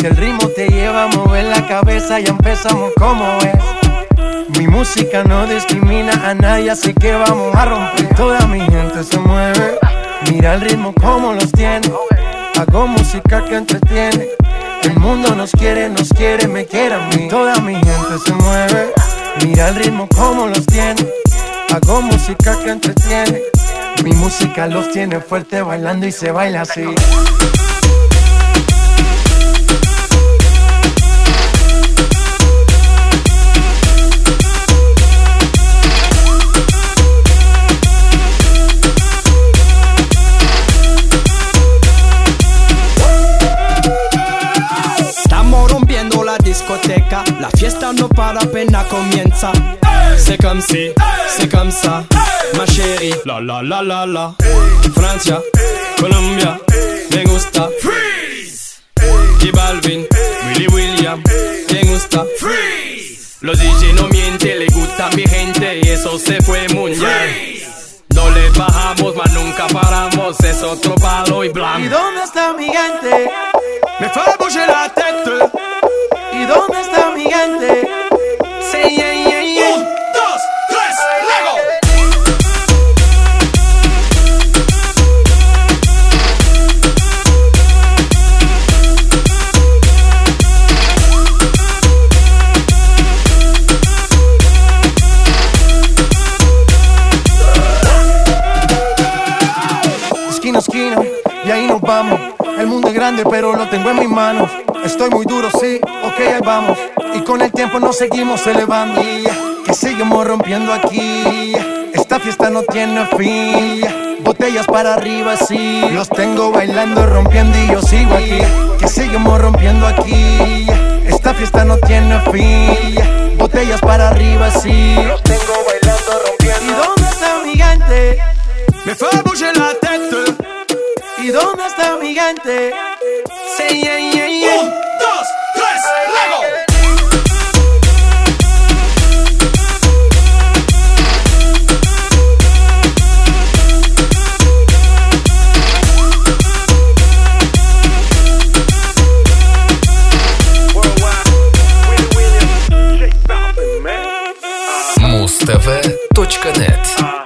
Si el ritmo te lleva a mover la cabeza, ya empezamos como es. Mi música no discrimina a nadie, así que vamos a romper. Toda mi gente se mueve, mira el ritmo como los tiene. Hago música que entretiene. El mundo nos quiere, me quiere a mí. Toda mi gente se mueve, mira el ritmo como los tiene. Hago música que entretiene. Mi música los tiene fuerte bailando y se baila así. Discoteca, la fiesta no para, apenas comienza. C'est comme si, c'est comme ça, ma chérie. La la la la la. Francia, Colombia, me gusta. Freeze. Y Balvin, Willy William, me gusta. Freeze. Los DJ no mienten, le gusta a mi gente y eso se fue mundial. No le bajamos, mas nunca paramos, es otro palo y blanco. ¿Y dónde está mi gente? Me fait bouger la tête. ¿Y dónde está mi gente? Say yeah, yeah, yeah. 1, 2, 3, Lego. Esquina a esquina, y ahí nos vamos. El mundo es grande, pero lo tengo en mis manos. Estoy muy duro, sí, ok, ahí vamos. Y con el tiempo nos seguimos elevando. Que seguimos rompiendo aquí. Esta fiesta no tiene fin. Botellas para arriba, sí. Los tengo bailando, rompiendo y yo sigo aquí. Que seguimos rompiendo aquí. Esta fiesta no tiene fin. Botellas para arriba, sí. Los tengo bailando, rompiendo. ¿Y dónde está mi gente? Me fait bouger la tête. ¿Y dónde está mi gente? Say yeah, yeah, yeah. 1, 2, 3, Lego. Mustv.net